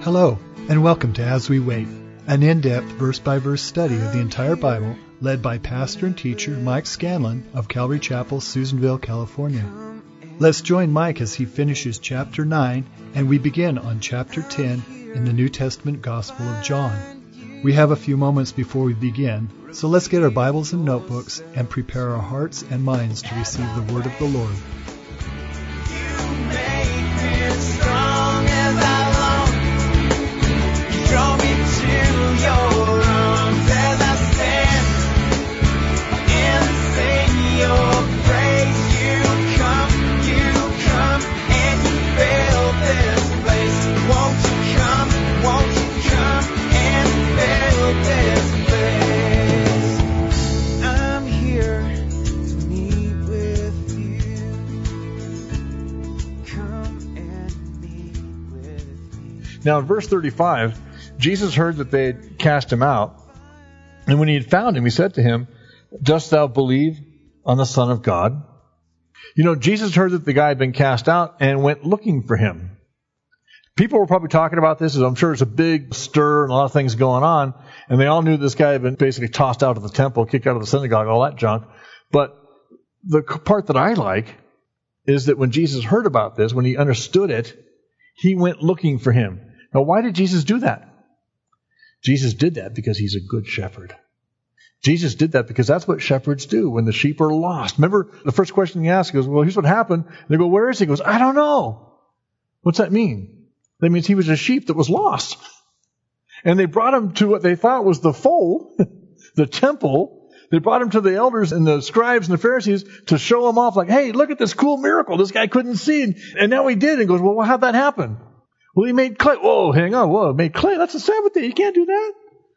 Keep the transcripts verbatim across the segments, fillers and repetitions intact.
Hello, and welcome to As We Wait, an in-depth verse-by-verse study of the entire Bible led by pastor and teacher Mike Scanlon of Calvary Chapel, Susanville, California. Let's join Mike as he finishes chapter nine, and we begin on chapter ten in the New Testament Gospel of John. We have a few moments before we begin, so let's get our Bibles and notebooks and prepare our hearts and minds to receive the word of the Lord. Draw me to your arms as I stand and sing your praise. You come, you come, and you fill this place. Won't you come, won't you come and fill this place? I'm here to meet with you. Come and meet with me. Now in verse thirty-five, Jesus heard that they had cast him out, and when he had found him, he said to him, "Dost thou believe on the Son of God?" You know, Jesus heard that the guy had been cast out and went looking for him. People were probably talking about this, as I'm sure it's a big stir and a lot of things going on, and they all knew this guy had been basically tossed out of the temple, kicked out of the synagogue, all that junk. But the part that I like is that when Jesus heard about this, when he understood it, he went looking for him. Now, why did Jesus do that? Jesus did that because he's a good shepherd. Jesus did that because that's what shepherds do when the sheep are lost. Remember, the first question he asked, he goes, well, here's what happened. And they go, where is he? He goes, I don't know. What's that mean? That means he was a sheep that was lost. And they brought him to what they thought was the fold, the temple. They brought him to the elders and the scribes and the Pharisees to show him off like, hey, look at this cool miracle. This guy couldn't see. And, and now he did. And goes, well, how'd that happen? Well, he made clay. Whoa, hang on. Whoa, made clay. That's a Sabbath day. You can't do that.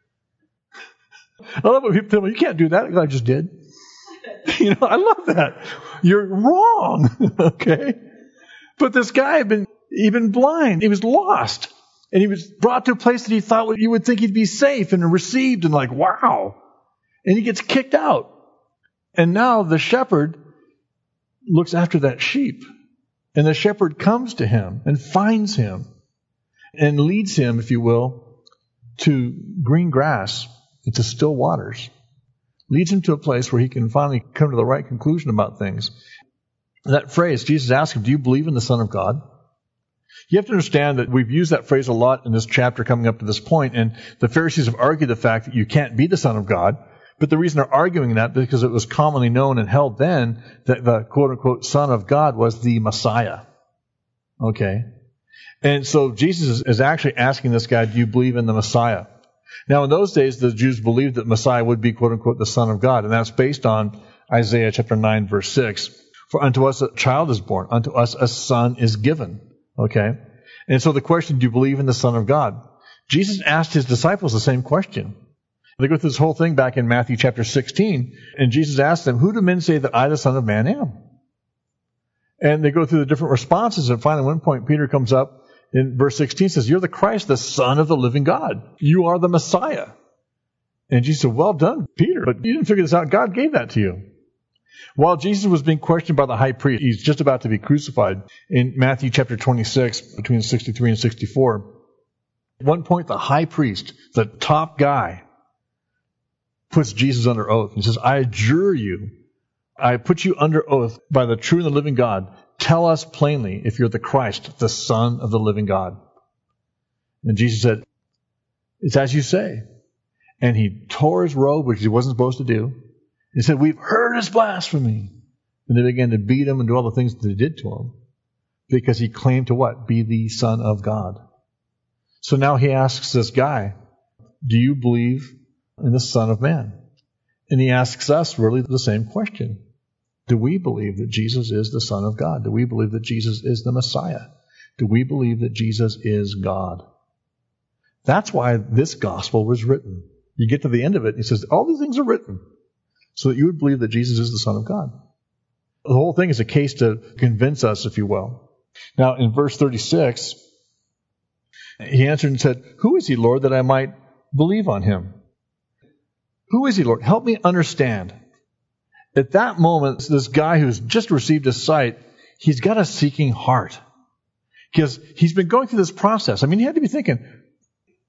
I love when people tell me, you can't do that. I just did. You know, I love that. You're wrong. Okay? But this guy had been even blind. He was lost. And he was brought to a place that he thought you would think he'd be safe and received and like, wow. And he gets kicked out. And now the shepherd looks after that sheep. And the shepherd comes to him and finds him and leads him, if you will, to green grass and to still waters. Leads him to a place where he can finally come to the right conclusion about things. That phrase, Jesus asked him, do you believe in the Son of God? You have to understand that we've used that phrase a lot in this chapter coming up to this point, and the Pharisees have argued the fact that you can't be the Son of God. But the reason they're arguing that is because it was commonly known and held then that the quote-unquote Son of God was the Messiah. Okay? And so Jesus is actually asking this guy, do you believe in the Messiah? Now, in those days, the Jews believed that Messiah would be quote-unquote the Son of God, and that's based on Isaiah chapter nine, verse six. For unto us a child is born, unto us a son is given. Okay? And so the question, do you believe in the Son of God? Jesus asked his disciples the same question. They go through this whole thing back in Matthew chapter sixteen, and Jesus asked them, who do men say that I, the Son of Man, am? And they go through the different responses, and finally at one point Peter comes up in verse sixteen, says, you're the Christ, the Son of the living God. You are the Messiah. And Jesus said, well done, Peter, but you didn't figure this out. God gave that to you. While Jesus was being questioned by the high priest, he's just about to be crucified in Matthew chapter twenty-six, between sixty-three and sixty-four. At one point, the high priest, the top guy, puts Jesus under oath. He says, I adjure you, I put you under oath by the true and the living God. Tell us plainly if you're the Christ, the Son of the living God. And Jesus said, it's as you say. And he tore his robe, which he wasn't supposed to do. He said, we've heard his blasphemy. And they began to beat him and do all the things that they did to him. Because he claimed to what? Be the Son of God. So now he asks this guy, do you believe in the Son of Man? And he asks us really the same question. Do we believe that Jesus is the Son of God? Do we believe that Jesus is the Messiah? Do we believe that Jesus is God? That's why this gospel was written. You get to the end of it, and he says, all these things are written so that you would believe that Jesus is the Son of God. The whole thing is a case to convince us, if you will. Now, in verse thirty-six, he answered and said, who is he, Lord, that I might believe on him? Who is he, Lord? Help me understand. At that moment, this guy who's just received his sight, he's got a seeking heart. Because he's been going through this process. I mean, he had to be thinking,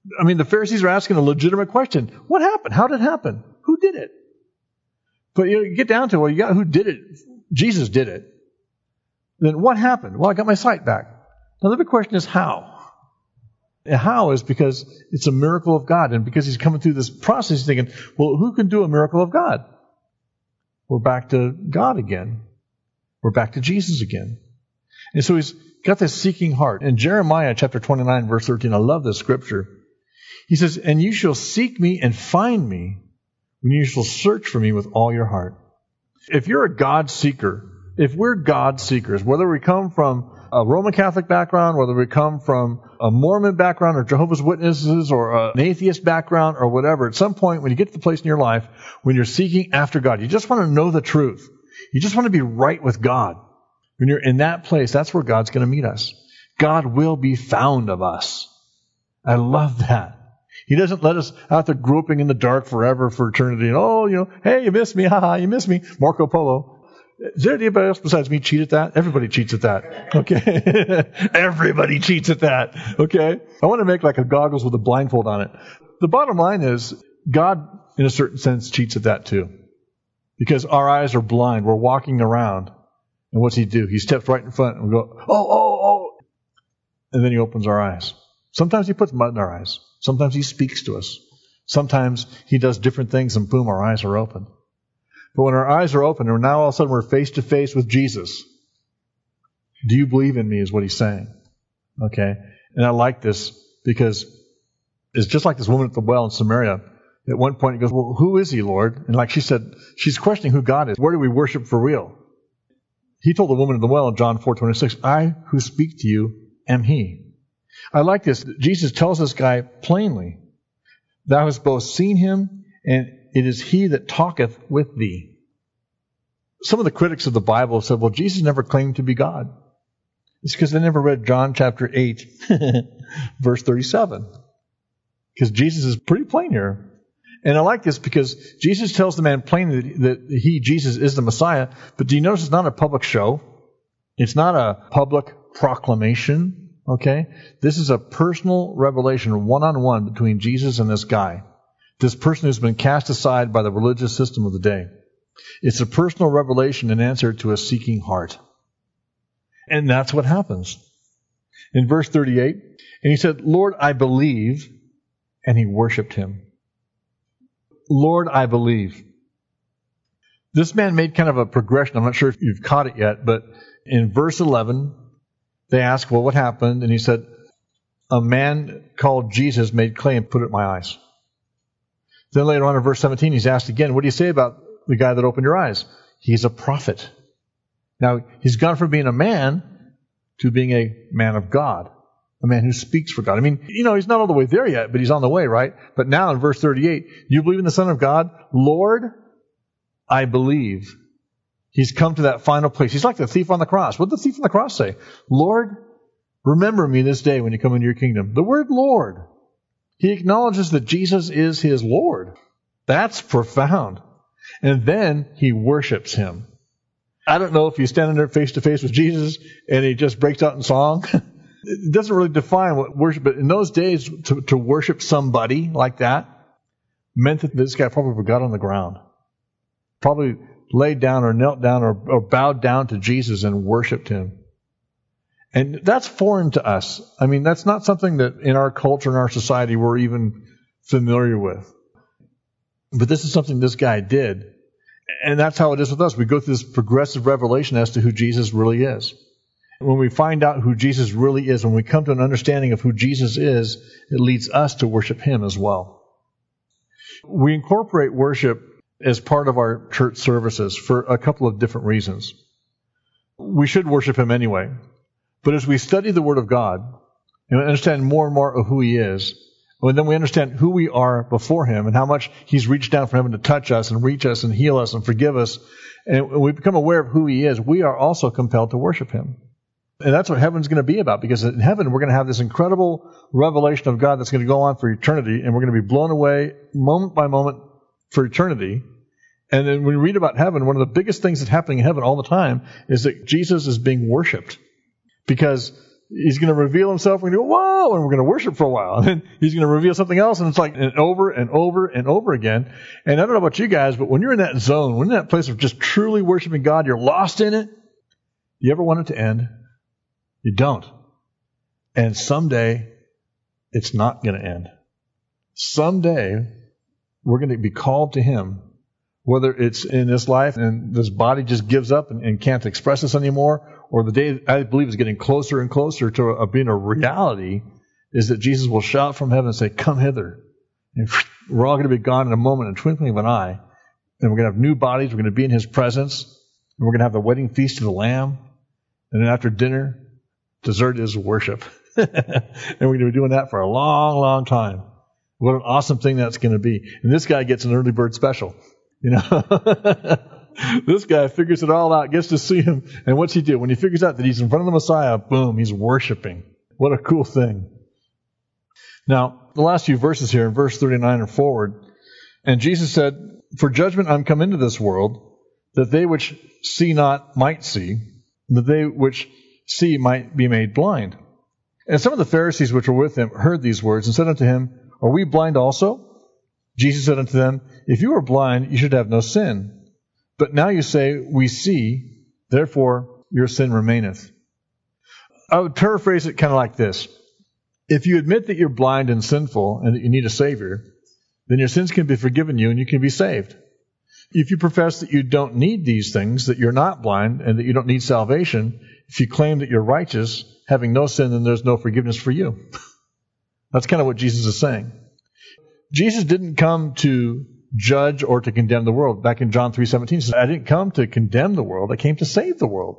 I mean, the Pharisees are asking a legitimate question. What happened? How did it happen? Who did it? But you know, you get down to, well, you got who did it? Jesus did it. Then what happened? Well, I got my sight back. Now the big question is how? And how is because it's a miracle of God. And because he's coming through this process, he's thinking, well, who can do a miracle of God? We're back to God again. We're back to Jesus again. And so he's got this seeking heart. In Jeremiah chapter twenty-nine, verse thirteen, I love this scripture. He says, and you shall seek me and find me when you shall search for me with all your heart. If you're a God seeker, if we're God seekers, whether we come from a Roman Catholic background, whether we come from a Mormon background or Jehovah's Witnesses or an atheist background or whatever, at some point when you get to the place in your life when you're seeking after God, you just want to know the truth. You just want to be right with God. When you're in that place, that's where God's going to meet us. God will be found of us. I love that. He doesn't let us out there groping in the dark forever for eternity. And, oh, you know, hey, you missed me. Haha, you missed me. Marco Polo. Is there anybody else besides me cheat at that? Everybody cheats at that. Okay. Everybody cheats at that. Okay. I want to make like a goggles with a blindfold on it. The bottom line is God, in a certain sense, cheats at that too. Because our eyes are blind. We're walking around. And what's he do? He steps right in front and we go, oh, oh, oh. And then he opens our eyes. Sometimes he puts mud in our eyes. Sometimes he speaks to us. Sometimes he does different things and boom, our eyes are open. But when our eyes are open and now all of a sudden we're face to face with Jesus, do you believe in me is what he's saying. Okay? And I like this because it's just like this woman at the well in Samaria. At one point he goes, well, who is he, Lord? And like she said, she's questioning who God is. Where do we worship for real? He told the woman at the well in John four twenty-six, I who speak to you am he. I like this. Jesus tells this guy plainly, thou hast both seen him and it is he that talketh with thee. Some of the critics of the Bible said, well, Jesus never claimed to be God. It's because they never read John chapter eight, verse thirty-seven. Because Jesus is pretty plain here. And I like this because Jesus tells the man plainly that he, Jesus, is the Messiah. But do you notice it's not a public show? It's not a public proclamation. Okay? This is a personal revelation, one-on-one between Jesus and this guy. This person who's been cast aside by the religious system of the day. It's a personal revelation in answer to a seeking heart. And that's what happens. In verse thirty-eight, and he said, Lord, I believe, and he worshipped him. Lord, I believe. This man made kind of a progression. I'm not sure if you've caught it yet, but in verse eleven, they asked, well, what happened? And he said, a man called Jesus made clay and put it in my eyes. Then later on in verse seventeen, he's asked again, what do you say about the guy that opened your eyes? He's a prophet. Now, he's gone from being a man to being a man of God, a man who speaks for God. I mean, you know, he's not all the way there yet, but he's on the way, right? But now in verse thirty-eight, you believe in the Son of God? Lord, I believe. He's come to that final place. He's like the thief on the cross. What did the thief on the cross say? Lord, remember me this day when you come into your kingdom. The word Lord. He acknowledges that Jesus is his Lord. That's profound. And then he worships him. I don't know if he's standing there face to face with Jesus and he just breaks out in song. It doesn't really define what worship, but in those days, to, to worship somebody like that meant that this guy probably got on the ground. Probably laid down or knelt down or, or bowed down to Jesus and worshipped him. And that's foreign to us. I mean, that's not something that in our culture, in our society, we're even familiar with. But this is something this guy did. And that's how it is with us. We go through this progressive revelation as to who Jesus really is. When we find out who Jesus really is, when we come to an understanding of who Jesus is, it leads us to worship him as well. We incorporate worship as part of our church services for a couple of different reasons. We should worship him anyway. But as we study the Word of God and understand more and more of who he is, and then we understand who we are before him and how much he's reached down from heaven to touch us and reach us and heal us and forgive us, and we become aware of who he is, we are also compelled to worship him. And that's what heaven's going to be about, because in heaven we're going to have this incredible revelation of God that's going to go on for eternity, and we're going to be blown away moment by moment for eternity. And then when we read about heaven, one of the biggest things that's happening in heaven all the time is that Jesus is being worshipped. Because he's going to reveal himself. We're going to go, whoa, and we're going to worship for a while. And then he's going to reveal something else, and it's like and over and over and over again. And I don't know about you guys, but when you're in that zone, when you're in that place of just truly worshiping God, you're lost in it. You ever want it to end? You don't. And someday, it's not going to end. Someday, we're going to be called to Him, whether it's in this life and this body just gives up and, and can't express this anymore, or the day I believe is getting closer and closer to a, being a reality, is that Jesus will shout from heaven and say, come hither. And we're all going to be gone in a moment, in a twinkling of an eye. And we're going to have new bodies. We're going to be in His presence. And we're going to have the wedding feast of the Lamb. And then after dinner, dessert is worship. And we're going to be doing that for a long, long time. What an awesome thing that's going to be. And this guy gets an early bird special. You know, this guy figures it all out, gets to see Him. And what's he do? When he figures out that he's in front of the Messiah, boom, he's worshiping. What a cool thing. Now, the last few verses here, in verse thirty-nine and forward, and Jesus said, for judgment I'm come into this world, that they which see not might see, that they which see might be made blind. And some of the Pharisees which were with Him heard these words, and said unto Him, are we blind also? Jesus said unto them, if you were blind, you should have no sin. But now you say, we see, therefore your sin remaineth. I would paraphrase it kind of like this. If you admit that you're blind and sinful and that you need a Savior, then your sins can be forgiven you and you can be saved. If you profess that you don't need these things, that you're not blind and that you don't need salvation, if you claim that you're righteous, having no sin, then there's no forgiveness for you. That's kind of what Jesus is saying. Jesus didn't come to judge or to condemn the world. Back in John three seventeen, he says, I didn't come to condemn the world. I came to save the world.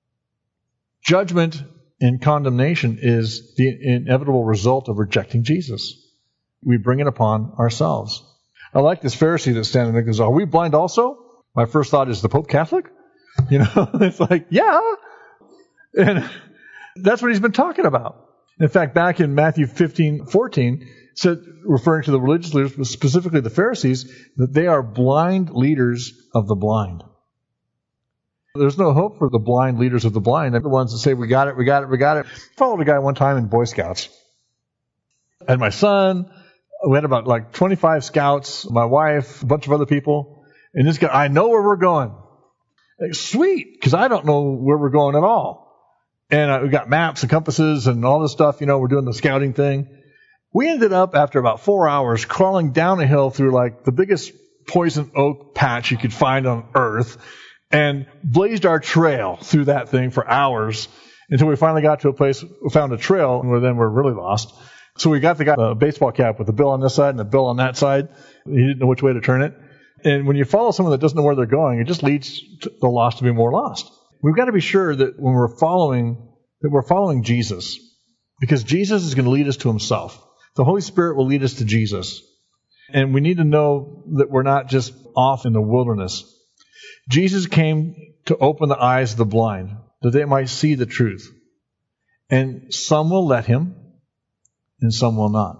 Judgment and condemnation is the inevitable result of rejecting Jesus. We bring it upon ourselves. I like this Pharisee that's standing there and goes, are we blind also? My first thought is, the Pope Catholic? You know, it's like, yeah. And that's what he's been talking about. In fact, back in Matthew fifteen fourteen, said, referring to the religious leaders, but specifically the Pharisees, that they are blind leaders of the blind. There's no hope for the blind leaders of the blind. They're the ones that say, we got it, we got it, we got it. I followed a guy one time in Boy Scouts. And my son, we had about like twenty-five scouts, my wife, a bunch of other people. And this guy, I know where we're going. Like, sweet, because I don't know where we're going at all. And uh, we got maps and compasses and all this stuff, you know, we're doing the scouting thing. We ended up, after about four hours, crawling down a hill through like the biggest poison oak patch you could find on earth, and blazed our trail through that thing for hours until we finally got to a place, we found a trail, and then we're really lost. So we got the guy a baseball cap with a bill on this side and a bill on that side. He didn't know which way to turn it. And when you follow someone that doesn't know where they're going, it just leads the lost to be more lost. We've got to be sure that when we're following, that we're following Jesus, because Jesus is going to lead us to Himself. The Holy Spirit will lead us to Jesus. And we need to know that we're not just off in the wilderness. Jesus came to open the eyes of the blind, that they might see the truth. And some will let Him, and some will not.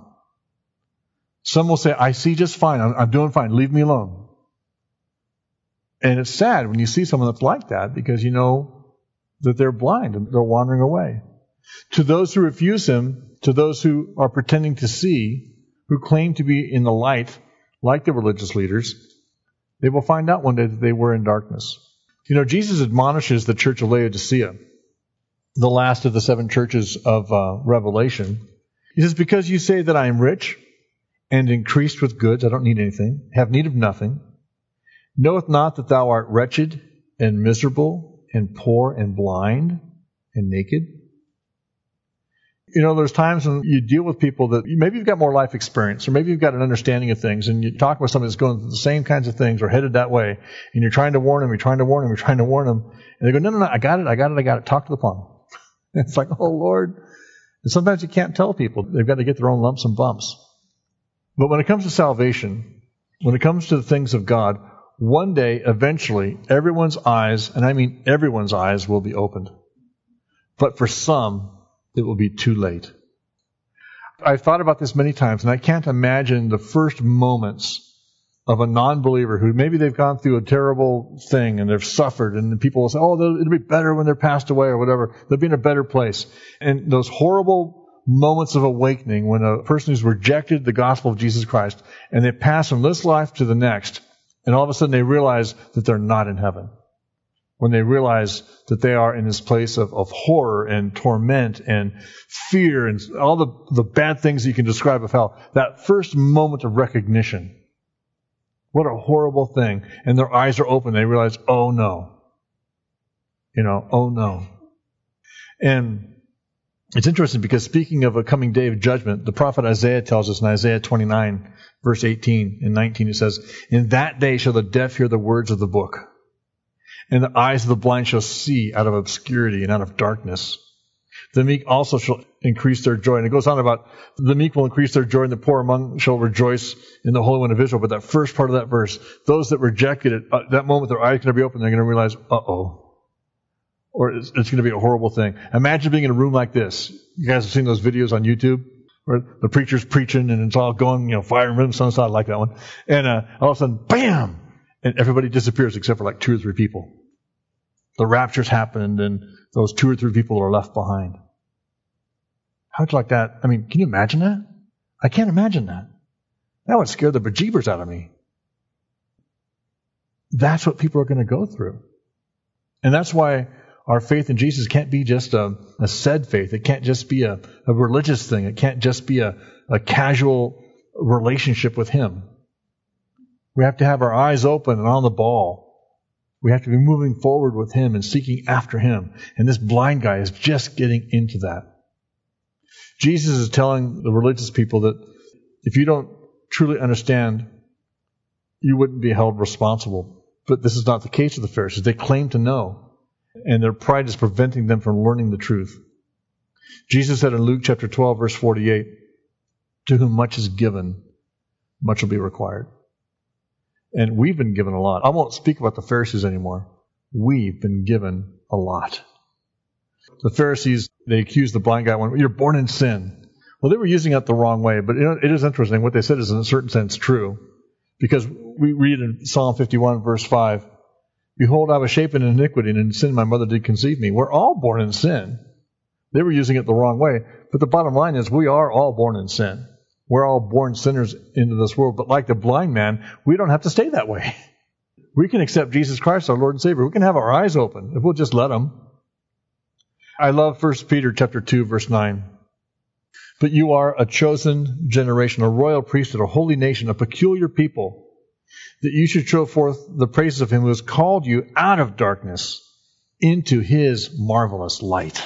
Some will say, I see just fine. I'm, I'm doing fine. Leave me alone. And it's sad when you see someone that's like that, because you know that they're blind and they're wandering away. To those who refuse Him, to those who are pretending to see, who claim to be in the light, like the religious leaders, they will find out one day that they were in darkness. You know, Jesus admonishes the church of Laodicea, the last of the seven churches of uh, Revelation. He says, because you say that I am rich and increased with goods, I don't need anything, have need of nothing, knoweth not that thou art wretched and miserable and poor and blind and naked? You know, there's times when you deal with people that maybe you've got more life experience, or maybe you've got an understanding of things, and you talk with somebody that's going through the same kinds of things or headed that way, and you're trying to warn them, you're trying to warn them, you're trying to warn them, and they go, no, no, no, I got it, I got it, I got it, talk to the plumber. It's like, oh, Lord. And sometimes you can't tell people. They've got to get their own lumps and bumps. But when it comes to salvation, when it comes to the things of God, one day, eventually, everyone's eyes, and I mean everyone's eyes, will be opened. But for some, it will be too late. I've thought about this many times, and I can't imagine the first moments of a non-believer who maybe they've gone through a terrible thing and they've suffered, and people will say, oh, it'll be better when they're passed away or whatever. They'll be in a better place. And those horrible moments of awakening when a person who's rejected the gospel of Jesus Christ and they pass from this life to the next, and all of a sudden they realize that they're not in heaven. When they realize that they are in this place of, of horror and torment and fear and all the, the bad things you can describe of hell, that first moment of recognition, what a horrible thing. And their eyes are open. They realize, oh no. You know, oh no. And it's interesting because speaking of a coming day of judgment, the prophet Isaiah tells us in Isaiah twenty-nine, verse eighteen and nineteen, it says, in that day shall the deaf hear the words of the book, and the eyes of the blind shall see out of obscurity and out of darkness. The meek also shall increase their joy. And it goes on about the meek will increase their joy and the poor among shall rejoice in the Holy One of Israel. But that first part of that verse, those that rejected it, at that moment their eyes are going to be open. They're going to realize, uh-oh. Or it's, it's going to be a horrible thing. Imagine being in a room like this. You guys have seen those videos on YouTube where the preacher's preaching and it's all going, you know, fire and brimstone. So I like that one. And uh, all of a sudden, bam! And everybody disappears except for like two or three people. The rapture's happened and those two or three people are left behind. How would you like that? I mean, can you imagine that? I can't imagine that. That would scare the bejeebers out of me. That's what people are going to go through. And that's why our faith in Jesus can't be just a, a said faith. It can't just be a, a religious thing. It can't just be a, a casual relationship with Him. We have to have our eyes open and on the ball. We have to be moving forward with Him and seeking after Him. And this blind guy is just getting into that. Jesus is telling the religious people that if you don't truly understand, you wouldn't be held responsible. But this is not the case with the Pharisees. They claim to know, and their pride is preventing them from learning the truth. Jesus said in Luke chapter twelve, verse forty-eight, to whom much is given, much will be required. And we've been given a lot. I won't speak about the Pharisees anymore. We've been given a lot. The Pharisees, they accused the blind guy, when you're born in sin. Well, they were using it the wrong way, but you know, it is interesting. What they said is in a certain sense true. Because we read in Psalm fifty-one, verse five, behold, I was shapen in iniquity, and in sin my mother did conceive me. We're all born in sin. They were using it the wrong way. But the bottom line is we are all born in sin. We're all born sinners into this world. But like the blind man, we don't have to stay that way. We can accept Jesus Christ, our Lord and Savior. We can have our eyes open if we'll just let Him. I love First Peter chapter two, verse nine. But you are a chosen generation, a royal priesthood, a holy nation, a peculiar people, that you should show forth the praises of Him who has called you out of darkness into His marvelous light.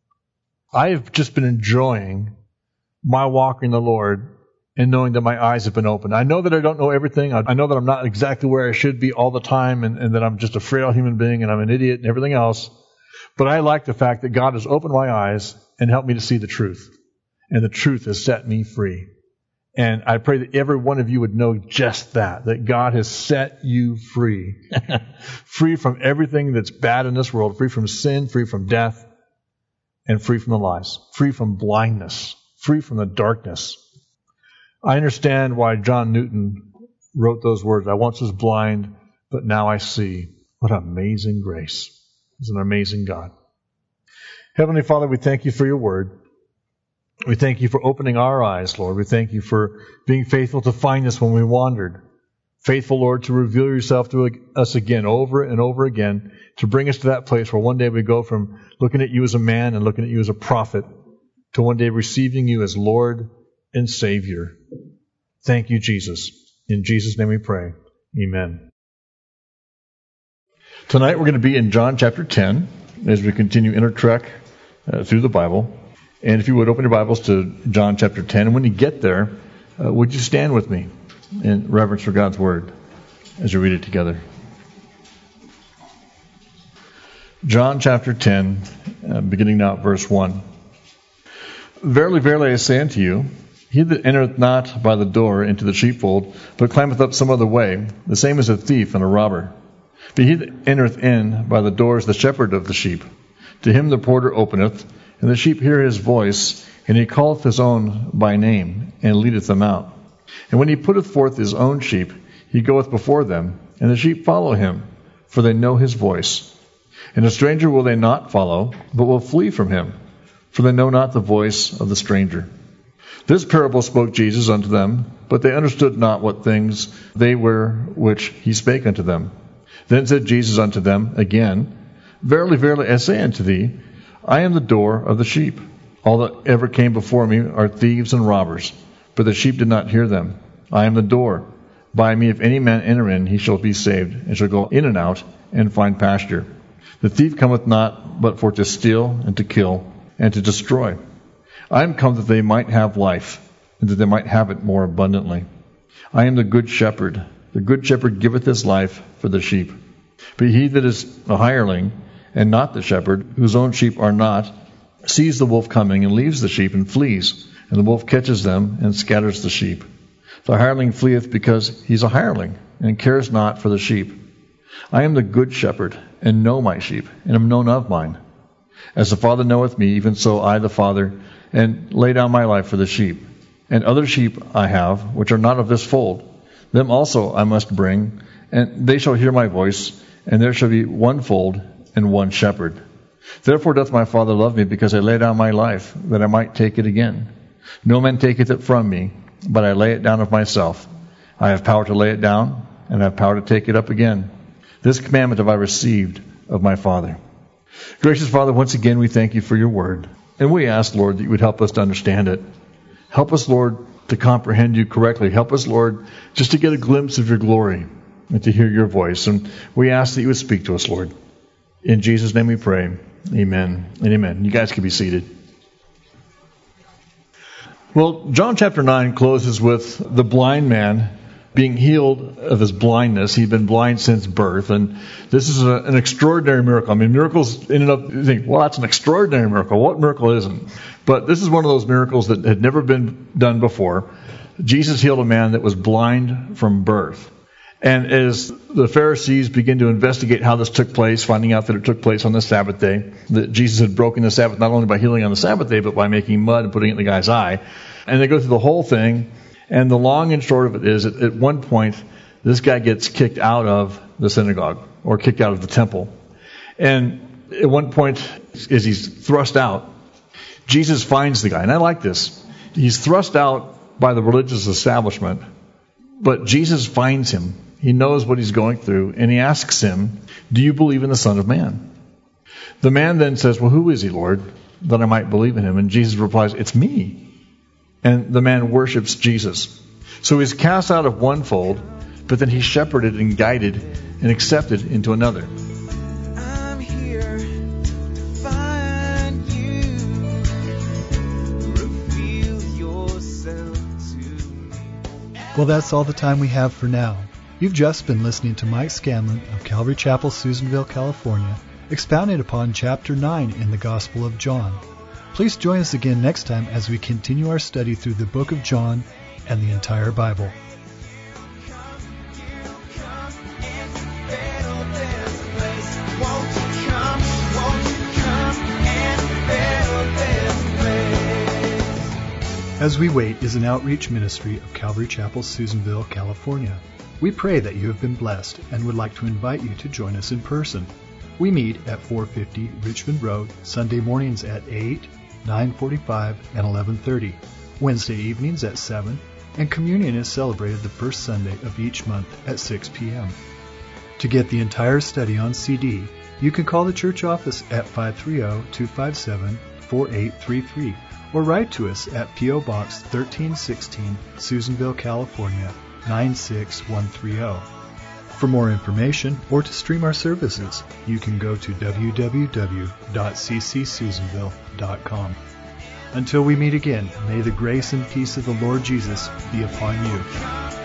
I have just been enjoying my walk in the Lord and knowing that my eyes have been opened. I know that I don't know everything. I know that I'm not exactly where I should be all the time, and, and that I'm just a frail human being and I'm an idiot and everything else. But I like the fact that God has opened my eyes and helped me to see the truth. And the truth has set me free. And I pray that every one of you would know just that, that God has set you free. Free from everything that's bad in this world, free from sin, free from death, and free from the lies, free from blindness, free from the darkness. I understand why John Newton wrote those words. I once was blind, but now I see. What amazing grace. He's an amazing God. Heavenly Father, we thank you for your word. We thank you for opening our eyes, Lord. We thank you for being faithful to find us when we wandered. Faithful, Lord, to reveal yourself to us again, over and over again, to bring us to that place where one day we go from looking at you as a man and looking at you as a prophet to one day receiving you as Lord and Savior. Thank you, Jesus. In Jesus' name we pray. Amen. Tonight we're going to be in John chapter ten as we continue in our trek uh, through the Bible. And if you would open your Bibles to John chapter ten, and when you get there, uh, would you stand with me in reverence for God's Word as we read it together? John chapter ten, uh, beginning now at verse one. Verily, verily, I say unto you, he that entereth not by the door into the sheepfold, but climbeth up some other way, the same is a thief and a robber. But he that entereth in by the door is the shepherd of the sheep. To him the porter openeth, and the sheep hear his voice, and he calleth his own by name, and leadeth them out. And when he putteth forth his own sheep, He goeth before them, and the sheep follow him, for they know his voice. And a stranger will they not follow, but will flee from him, for they know not the voice of the stranger. This parable spoke Jesus unto them, but they understood not what things they were which he spake unto them. Then said Jesus unto them again, Verily, verily, I say unto thee, I am the door of the sheep. All that ever came before me are thieves and robbers, but the sheep did not hear them. I am the door. By me, if any man enter in, he shall be saved, and shall go in and out, and find pasture. The thief cometh not, but for to steal, and to kill, and to destroy. I am come that they might have life, and that they might have it more abundantly. I am the good shepherd. The good shepherd giveth his life for the sheep. But he that is a hireling, and not the shepherd, whose own sheep are not, sees the wolf coming, and leaves the sheep, and flees. And the wolf catches them, and scatters the sheep. The hireling fleeth because he is a hireling, and cares not for the sheep. I am the good shepherd, and know my sheep, and am known of mine. As the Father knoweth me, even so I the Father, and lay down my life for the sheep. And other sheep I have, which are not of this fold. Them also I must bring, and they shall hear my voice, and there shall be one fold and one shepherd. Therefore doth my Father love me, because I lay down my life, that I might take it again. No man taketh it from me, but I lay it down of myself. I have power to lay it down, and I have power to take it up again. This commandment have I received of my Father. Gracious Father, once again we thank you for your word. And we ask, Lord, that you would help us to understand it. Help us, Lord, to comprehend you correctly. Help us, Lord, just to get a glimpse of your glory and to hear your voice. And we ask that you would speak to us, Lord. In Jesus' name we pray. Amen and amen. You guys can be seated. Well, John chapter nine closes with the blind man being healed of his blindness. He'd been blind since birth, and this is a, an extraordinary miracle. I mean, miracles in and of, you think, well, that's an extraordinary miracle. What miracle isn't? But this is one of those miracles that had never been done before. Jesus healed a man that was blind from birth. And as the Pharisees begin to investigate how this took place, finding out that it took place on the Sabbath day, that Jesus had broken the Sabbath not only by healing on the Sabbath day, but by making mud and putting it in the guy's eye. And they go through the whole thing. And the long and short of it is, at one point, this guy gets kicked out of the synagogue, or kicked out of the temple. And at one point, as he's thrust out, Jesus finds the guy. And I like this. He's thrust out by the religious establishment, but Jesus finds him. He knows what he's going through, and he asks him, do you believe in the Son of Man? The man then says, well, who is he, Lord, that I might believe in him? And Jesus replies, it's me. And the man worships Jesus. So he's cast out of one fold, but then he's shepherded and guided and accepted into another. I'm here to find you. Reveal yourself to me. Well, that's all the time we have for now. You've just been listening to Mike Scanlon of Calvary Chapel, Susanville, California, expounding upon chapter nine in the Gospel of John. Please join us again next time as we continue our study through the book of John and the entire Bible. As We Wait is an outreach ministry of Calvary Chapel, Susanville, California. We pray that you have been blessed and would like to invite you to join us in person. We meet at four fifty Richmond Road, Sunday mornings at eight, nine forty-five, and eleven thirty, Wednesday evenings at seven, and communion is celebrated the first Sunday of each month at six p.m. To get the entire study on C D, you can call the church office at five three zero, two five seven, four eight three three or write to us at P O. Box thirteen sixteen, Susanville, California, nine six one three zero. For more information or to stream our services, you can go to w w w dot c c susanville dot com. Until we meet again, may the grace and peace of the Lord Jesus be upon you.